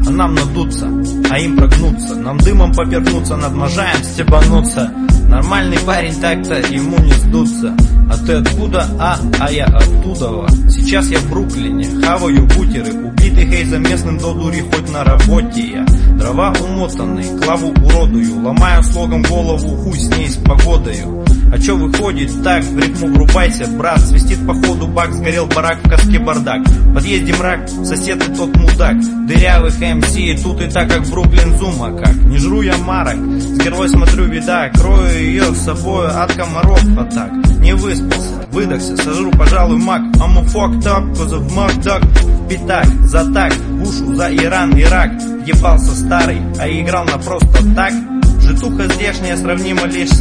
а нам надуться, а им прогнуться. Нам дымом поперхнуться, над можаем стебануться. Нормальный парень так-то ему не сдуться. А ты откуда? А я оттуда. Сейчас я в Бруклине, хаваю бутеры. Убитый хейзом местным до дури, хоть на работе я. Дрова умотанные, клаву уродую. Ломаю слогом голову, хуй с ней с погодою. А чё выходит так, в ритму врубайся, брат. Свистит по ходу бак, сгорел барак, в каске бардак. В подъезде мрак, сосед и тот мудак. Дырявых МС, тут и так, как в Бруклин Зума, как. Не жру я марок, с герой смотрю вида. Крою ее с собой от комаров атак. Не выспался, выдохся, сожру, пожалуй, мак. I'm a fucked up, cause of Макдак. Пятак, за так, бушу, за Иран, Ирак. Ебался старый, а играл на просто так. Житуха здешняя сравнима лишь